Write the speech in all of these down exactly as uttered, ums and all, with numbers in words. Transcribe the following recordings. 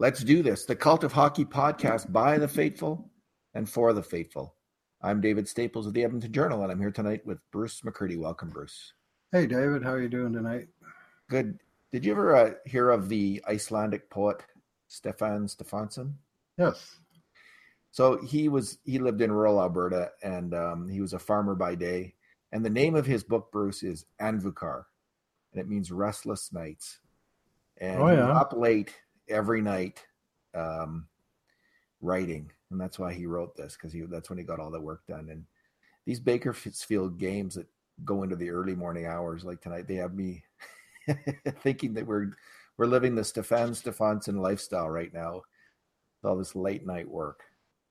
Let's do this. The Cult of Hockey podcast by the faithful and for the faithful. I'm David Staples of the Edmonton Journal, and I'm here tonight with Bruce McCurdy. Welcome, Bruce. Hey, David. How are you doing tonight? Good. Did you ever uh, hear of the Icelandic poet Stefan Stefánsson? Yes. So he was he lived in rural Alberta, and um, he was a farmer by day. And the name of his book, Bruce, is Andvukar, and it means restless nights. And oh, he yeah. was up late every night um, writing, and that's why he wrote this, because he that's when he got all the work done. And these Bakersfield games that go into the early morning hours, like tonight, they have me thinking that we're we're living the Stefan Stefánsson lifestyle right now, with all this late night work.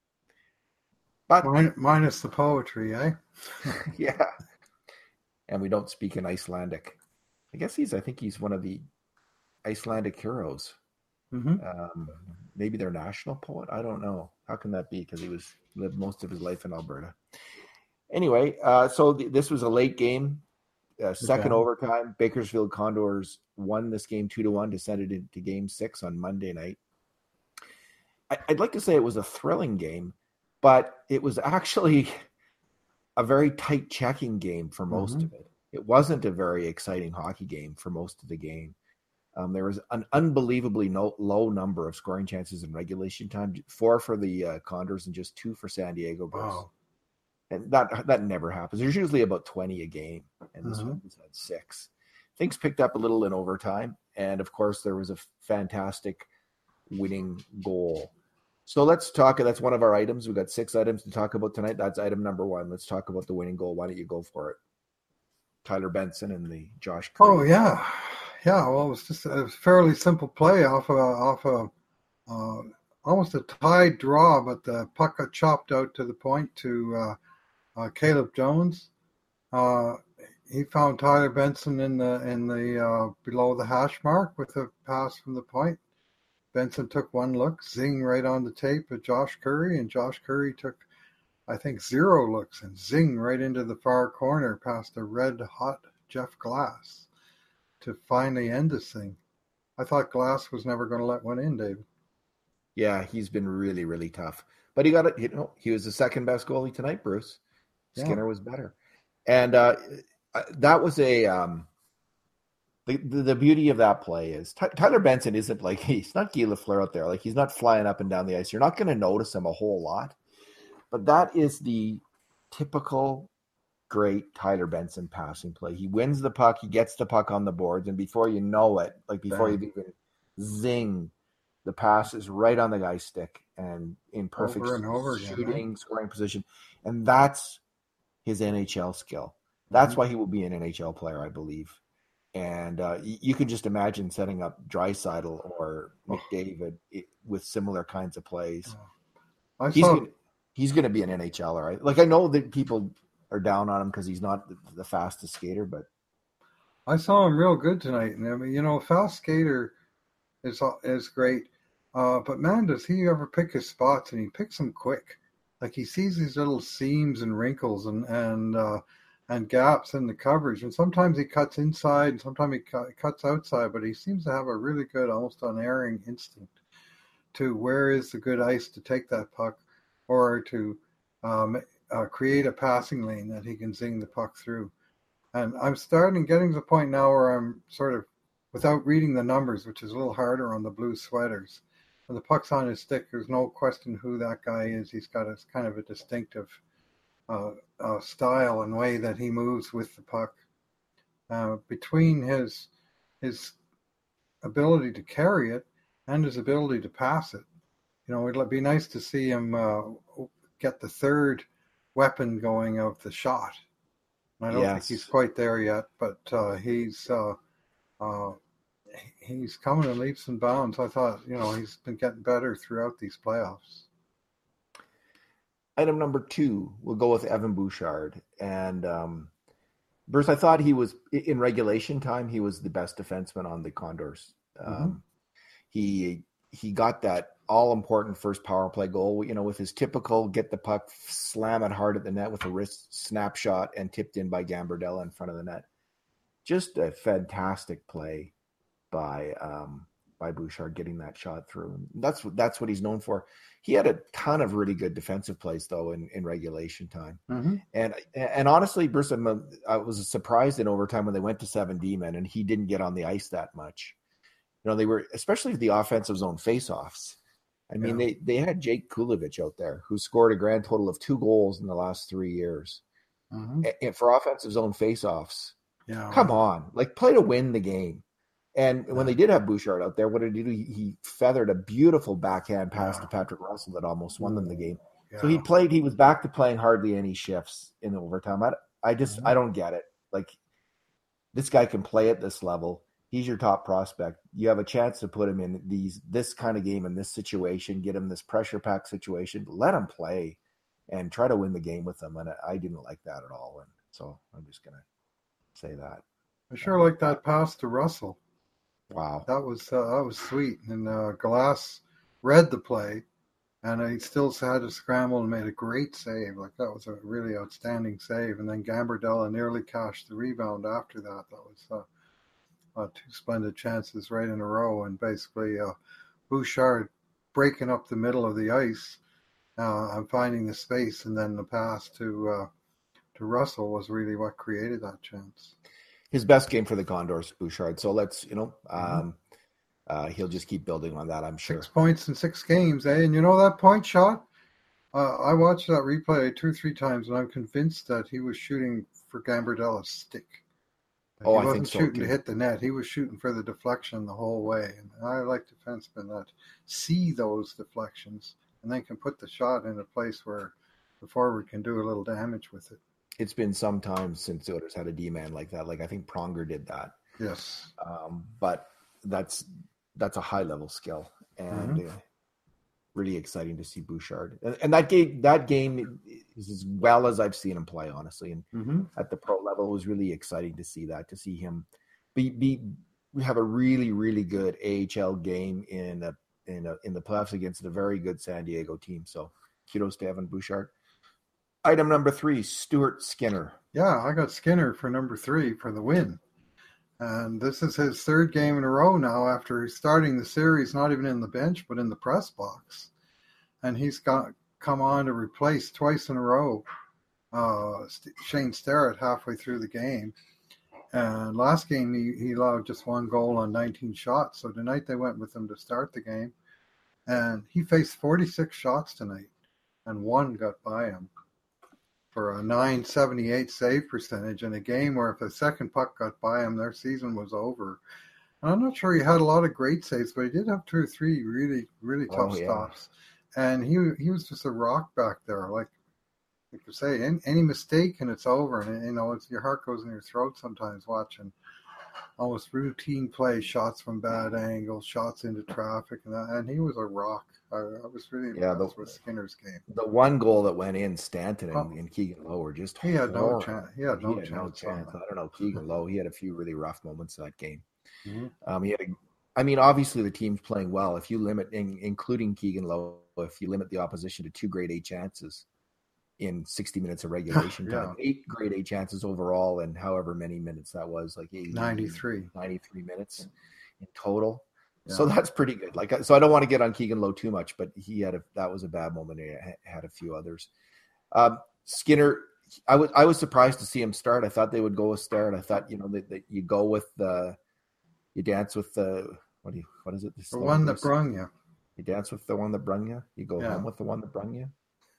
But Min- minus the poetry, eh? yeah. And we don't speak in Icelandic. I guess he's, I think he's one of the Icelandic heroes. Mm-hmm. Um, maybe their national poet. I don't know. How can that be? Because he was lived most of his life in Alberta. Anyway, uh, so th- this was a late game, uh, second Okay. overtime. Bakersfield Condors won this game two to one, descended into game six on Monday night. I- I'd like to say it was a thrilling game, but it was actually a very tight checking game for most Mm-hmm. of it. It wasn't a very exciting hockey game for most of the game. Um, there was an unbelievably no, low number of scoring chances in regulation time, four for the uh, Condors and just two for San Diego. Bruce. Wow. And that that never happens. There's usually about twenty a game, and this Mm-hmm. one was had six. Things picked up a little in overtime, and of course there was a fantastic winning goal. So let's talk. That's one of our items. We've got six items to talk about tonight. That's item number one. Let's talk about the winning goal. Why don't you go for it? Tyler Benson and the Josh Curry. Oh, yeah. Yeah, well, it was just a fairly simple play off a, off a uh, almost a tied draw, but the puck got chopped out to the point to uh, uh, Caleb Jones. Uh, he found Tyler Benson in the in the uh, below the hash mark with a pass from the point. Benson took one look, zing right on the tape at Josh Curry, and Josh Curry took, I think, zero looks and zing right into the far corner past the red-hot Jeff Glass to finally end this thing. I thought Glass was never going to let one in, David. Yeah, he's been really, really tough. But he got it. You know, he was the second best goalie tonight, Bruce. Skinner Yeah. was better. And uh, that was a um, the, the the beauty of that play is Ty- Tyler Benson isn't like he's not Guy Lafleur out there. Like he's not flying up and down the ice. You're not going to notice him a whole lot. But that is the typical great Tyler Benson passing play. He wins the puck, he gets the puck on the boards, and before you know it, like before Bam. you even zing, the pass is right on the guy's stick and in perfect Over and over again, shooting, right? scoring position. And that's his N H L skill. That's Mm-hmm. why he will be an N H L player, I believe. And uh, you, you can just imagine setting up Draisaitl or McDavid it, with similar kinds of plays. I He's saw, gonna, he's going to be an N H L, right? Like I know that people are down on him because he's not the, the fastest skater, but I saw him real good tonight. And I mean, you know, fast skater is is great, uh, but man, does he ever pick his spots? And he picks them quick. Like he sees these little seams and wrinkles and and uh, and gaps in the coverage, and sometimes he cuts inside, and sometimes he cu- cuts outside. But he seems to have a really good, almost unerring instinct to where is the good ice to take that puck, or to um, uh, create a passing lane that he can zing the puck through. And I'm starting getting to the point now where I'm sort of, without reading the numbers, which is a little harder on the blue sweaters, when the puck's on his stick, there's no question who that guy is. He's got a kind of a distinctive uh, uh, style and way that he moves with the puck. Uh, between his his ability to carry it and his ability to pass it, you know, it'd be nice to see him uh, get the third weapon going of the shot. I don't yes. think he's quite there yet, but uh, he's uh, uh, he's coming in leaps and bounds. I thought, you know, he's been getting better throughout these playoffs. Item number two, we'll go with Evan Bouchard. And um, Bruce, I thought he was, in regulation time, he was the best defenseman on the Condors. Um, Mm-hmm. He he got that all-important first power play goal, you know, with his typical get the puck, slam it hard at the net with a wrist snapshot and tipped in by Gambardella in front of the net. Just a fantastic play by um, by Bouchard getting that shot through. And that's what that's what he's known for. He had a ton of really good defensive plays though in, in regulation time. Mm-hmm. And and honestly, Bruce, I was surprised in overtime when they went to seven D-men and he didn't get on the ice that much. You know, they were, especially the offensive zone faceoffs. I mean, yeah. they, they had Jake Kulovich out there who scored a grand total of two goals in the last three years. Mm-hmm. And for offensive zone faceoffs. Yeah, come on, like play to win the game. And yeah. when they did have Bouchard out there, what did he do? He, he feathered a beautiful backhand pass yeah. to Patrick Russell that almost won them the game. Yeah. So he played, he was back to playing hardly any shifts in the overtime. I, I just, mm-hmm. I don't get it. Like, this guy can play at this level. He's your top prospect. You have a chance to put him in these this kind of game in this situation, get him this pressure pack situation, let him play and try to win the game with them. And I, I didn't like that at all. And so I'm just going to say that. I sure um, like that pass to Russell. Wow. That was uh, that was sweet. And uh, Glass read the play, and he still had to scramble and made a great save. Like, that was a really outstanding save. And then Gambardella nearly cashed the rebound after that. That was uh, Uh, two splendid chances right in a row, and basically uh, Bouchard breaking up the middle of the ice uh, and finding the space, and then the pass to uh, to Russell was really what created that chance. His best game for the Condors, Bouchard. So let's, you know, um, uh, he'll just keep building on that, I'm sure. Six points in six games, eh? And you know that point shot? Uh, I watched that replay two or three times, and I'm convinced that he was shooting for Gambardella's stick. Oh, he I wasn't think so, shooting too. to hit the net. He was shooting for the deflection the whole way. And I like defensemen that see those deflections and then can put the shot in a place where the forward can do a little damage with it. It's been some time since the Oilers had a D-man like that. Like, I think Pronger did that. Yes. Um, but that's that's a high-level skill. And mm-hmm. uh, really exciting to see Bouchard. And, and that game that game is as well as I've seen him play, honestly. And mm-hmm. at the pro level, it was really exciting to see that, to see him be be we have a really, really good A H L game in a, in a, in the playoffs against a very good San Diego team. So kudos to Evan Bouchard. Item number three, Stuart Skinner. Yeah, I got Skinner for number three for the win. And this is his third game in a row now after starting the series, not even in the bench, but in the press box. And he's got come on to replace twice in a row uh, Shane Starrett halfway through the game. And last game, he, he allowed just one goal on nineteen shots. So tonight they went with him to start the game. And he faced forty-six shots tonight, and one got by him for a nine seventy-eight save percentage in a game where if a second puck got by him, their season was over. And I'm not sure he had a lot of great saves, but he did have two or three really, really tough oh, yeah. stops. And he he was just a rock back there. Like you could say, any, any mistake and it's over. And, you know, it's, your heart goes in your throat sometimes watching almost routine play, shots from bad angles, shots into traffic. And, that, and he was a rock. I, I was really yeah, impressed the, with Skinner's game. The one goal that went in, Stanton and, oh, and Keegan Lowe were just he had horrible. no chance. He had no he had chance. No chance. I don't know. Keegan Lowe, he had a few really rough moments in that game. Mm-hmm. Um, he had a, I mean, obviously the team's playing well. If you limit, in, including Keegan Lowe, if you limit the opposition to two grade A chances in sixty minutes of regulation yeah. time, eight grade A chances overall, and however many minutes that was, like eighty, ninety-three, ninety-three minutes in total. Yeah. So that's pretty good. Like, so I don't want to get on Keegan Lowe too much, but he had a, that was a bad moment. He had a few others. Um, Skinner, I was, I was surprised to see him start. I thought they would go with Starrett. I thought, you know, that, that you go with the, you dance with the, what do you, what is it? The one that brung you. You dance with the one that brung you. You go yeah. home with the one that brung you.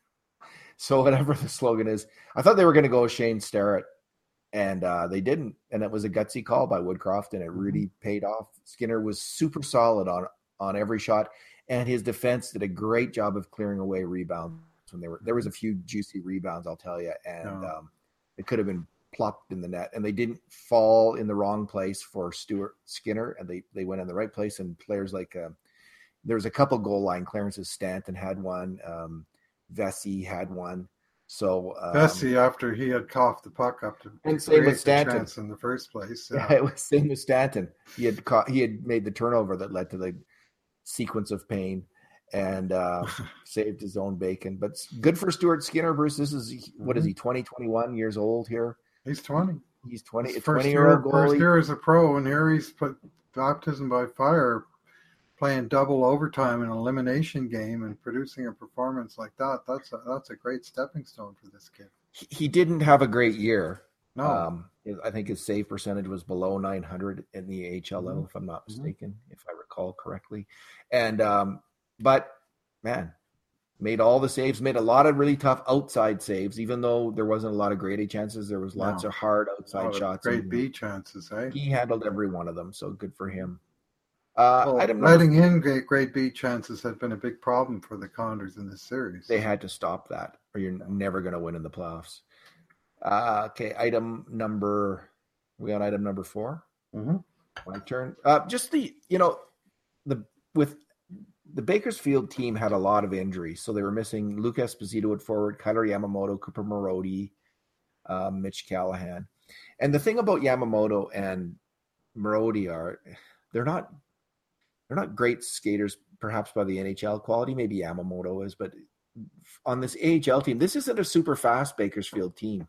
So whatever the slogan is, I thought they were going to go with Shane Starrett, and uh, they didn't. And it was a gutsy call by Woodcroft, and it really mm-hmm. paid off. Skinner was super solid on on every shot, and his defense did a great job of clearing away rebounds when they were. There was a few juicy rebounds, I'll tell you, and no. um, it could have been plopped in the net, and they didn't fall in the wrong place for Stuart Skinner, and they they went in the right place. And players like uh, there was a couple goal line clearances. Stanton had one. Um, Vesey had one. So um, Vesey, after he had coughed the puck up to and same with Stanton chance in the first place. Yeah. yeah, it was same with Stanton. He had caught, he had made the turnover that led to the sequence of pain and uh, saved his own bacon. But good for Stuart Skinner, Bruce. This is what is he? twenty, twenty-one years old here. He's twenty. He's twenty. His twenty first year old year, first year as a pro, and here he's put baptism by fire playing double overtime in an elimination game and producing a performance like that, that's a, that's a great stepping stone for this kid. He, he didn't have a great year. No. Um, I think his save percentage was below nine hundred in the A H L level, mm-hmm. if I'm not mistaken, mm-hmm. if I recall correctly. And um, but man, made all the saves, made a lot of really tough outside saves, even though there wasn't a lot of grade A chances. There was lots no. of hard outside shots. Great B chances, eh? He handled every one of them, so good for him. Uh, well, letting number, in great, great B chances had been a big problem for the Condors in this series. They had to stop that, or you're never going to win in the playoffs. Uh, okay, item number, we on item number four. Mm-hmm. My turn. Uh, just the, you know, the with the Bakersfield team had a lot of injuries, so they were missing Luke Esposito at forward, Kyler Yamamoto, Cooper Marody, uh, Mitch Callahan, and the thing about Yamamoto and Marody are they're not they're not great skaters, perhaps by the N H L quality. Maybe Yamamoto is, but on this A H L team, this isn't a super fast Bakersfield team.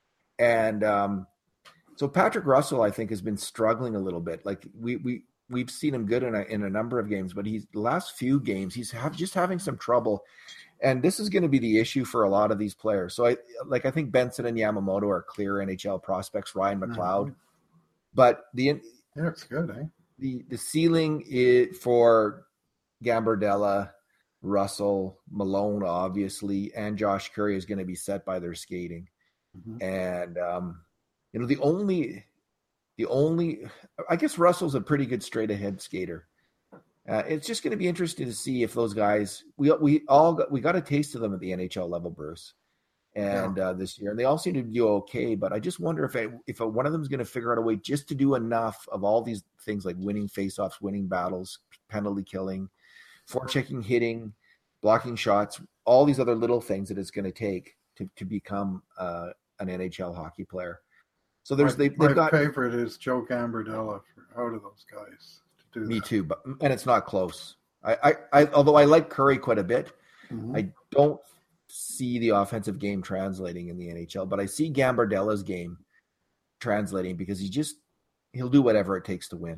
And um, so Patrick Russell, I think, has been struggling a little bit. Like we we we've seen him good in a in a number of games, but he's the last few games he's have, just having some trouble. And this is going to be the issue for a lot of these players. So I like I think Benson and Yamamoto are clear N H L prospects. Ryan McLeod, mm-hmm. but the yeah, it's good, eh? The the ceiling is for Gambardella, Russell, Malone, obviously, and Josh Curry is going to be set by their skating. Mm-hmm. And, um, you know, the only, the only, I guess Russell's a pretty good straight ahead skater. Uh, it's just going to be interesting to see if those guys, we we all got, we got a taste of them at the N H L level, Bruce, and yeah. uh, this year, and they all seem to do okay. But I just wonder if I, if one of them is going to figure out a way just to do enough of all these things like winning faceoffs, winning battles, penalty killing, forechecking, hitting, blocking shots, all these other little things that it's going to take to to become uh, an N H L hockey player. So there's my, they, they've my got favorite is Joe Gambardella for out of those guys to do me that. too, but and it's not close. I, I, I although I like Curry quite a bit, mm-hmm. I don't see the offensive game translating in the N H L, but I see Gambardella's game translating because he just he'll do whatever it takes to win.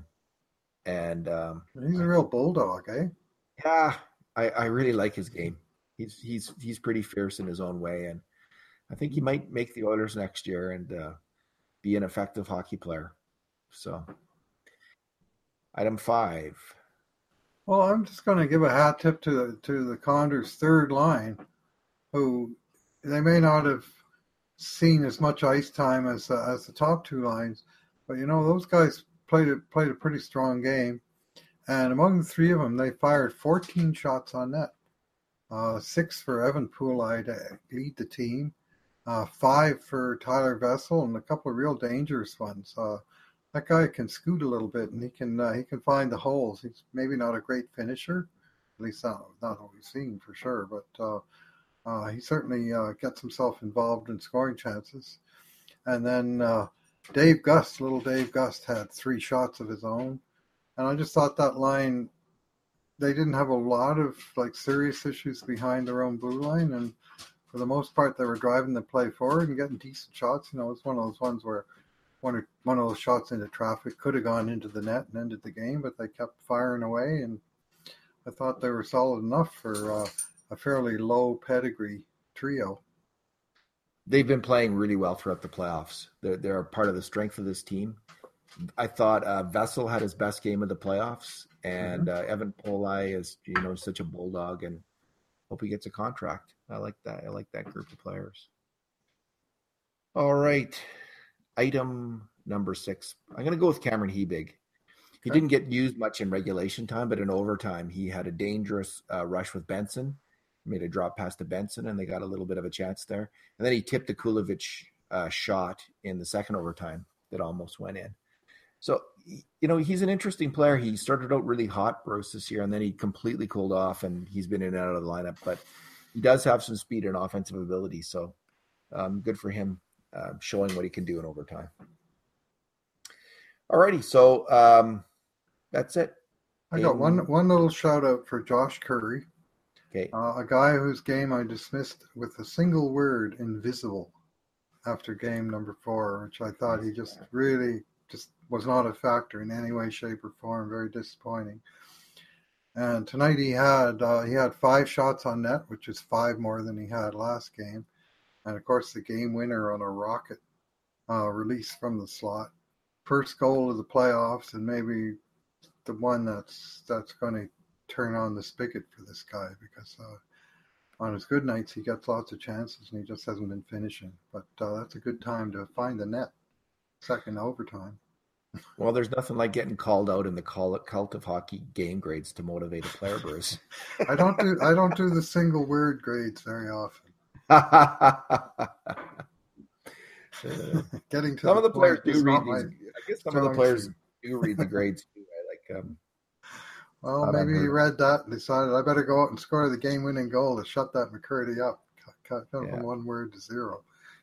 And um, he's a real bulldog, eh? Yeah, I, I really like his game. He's he's he's pretty fierce in his own way, and I think he might make the Oilers next year and uh, be an effective hockey player. So, item five. Well, I'm just going to give a hat tip to the, to the Condors' third line, who they may not have seen as much ice time as uh, as the top two lines, but you know those guys played a, played a pretty strong game, and among the three of them, they fired fourteen shots on net. Uh, six for Evan Pooley to lead the team, uh, five for Tyler Vessel, and a couple of real dangerous ones. Uh, that guy can scoot a little bit, and he can uh, he can find the holes. He's maybe not a great finisher, at least not, not what we've seen for sure, but uh, uh, he certainly uh, gets himself involved in scoring chances. And then uh, Dave Gust, little Dave Gust, had three shots of his own, and I just thought that line. They didn't have a lot of like serious issues behind their own blue line, and for the most part, they were driving the play forward and getting decent shots. You know, it's one of those ones where one or one of those shots into traffic could have gone into the net and ended the game, but they kept firing away, and I thought they were solid enough for uh, a fairly low pedigree trio. They've been playing really well throughout the playoffs. They're they're part of the strength of this team. I thought uh, Vessel had his best game of the playoffs, and mm-hmm. uh, Evan Pooley is, you know, such a bulldog, and hope he gets a contract. I like that. I like that group of players. All right, item number six. I'm going to go with Cameron Hebig. He okay. didn't get used much in regulation time, but in overtime, he had a dangerous uh, rush with Benson. He made a drop pass to Benson, and they got a little bit of a chance there. And then he tipped a Kulovich uh, shot in the second overtime that almost went in. So, you know, he's an interesting player. He started out really hot, Bruce, this year, and then he completely cooled off, and he's been in and out of the lineup. But he does have some speed and offensive ability, so um, good for him uh, showing what he can do in overtime. All righty, so um, that's it. I got in... one one little shout-out for Josh Curry, okay, uh, a guy whose game I dismissed with a single word, invisible, after game number four, which I thought he just really – just was not a factor in any way, shape, or form. Very disappointing. And tonight he had uh, he had five shots on net, which is five more than he had last game. And of course, the game winner on a rocket uh, release from the slot, first goal of the playoffs, and maybe the one that's that's going to turn on the spigot for this guy, because uh, on his good nights he gets lots of chances and he just hasn't been finishing. But uh, that's a good time to find the net, second overtime. Well, there's nothing like getting called out in the cult of hockey game grades to motivate a player, Bruce. I don't do I don't do the single word grades very often. Getting to some the of the players point do read my these. I guess some of the players suit. do read the grades too. I like. Um, well, maybe he read that and decided I better go out and score the game-winning goal to shut that McCurdy up. Cut him from one word to zero.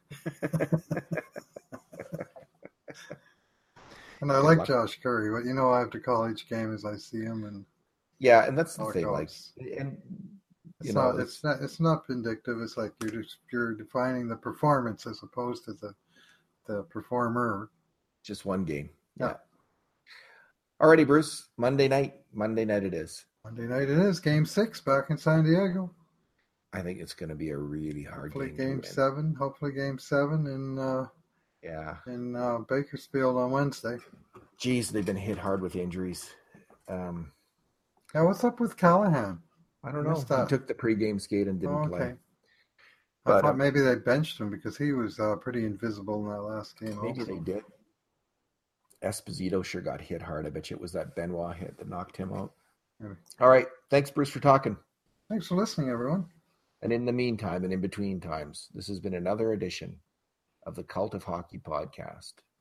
And I like Josh Curry, but you know I have to call each game as I see him, and yeah, and that's the thing. Like, and you it's know, not, it's not, it's not vindictive. It's like you're just you're defining the performance as opposed to the the performer. Just one game. Yeah. yeah. Alrighty, Bruce. Monday night. Monday night it is. Monday night it is. Game six back in San Diego. I think it's going to be a really hard hopefully game. Game seven. Hopefully game seven in uh, yeah in uh, Bakersfield on Wednesday. Jeez, they've been hit hard with injuries. Um, yeah, what's up with Callahan? I don't know. He took the pregame skate and didn't oh, okay. play. But, I thought maybe they benched him because he was uh, pretty invisible in that last game. Maybe also. they did. Esposito sure got hit hard. I bet you it was that Benoit hit that knocked him out. Maybe. All right. Thanks, Bruce, for talking. Thanks for listening, everyone. And in the meantime and in between times, this has been another edition of the Cult of Hockey podcast.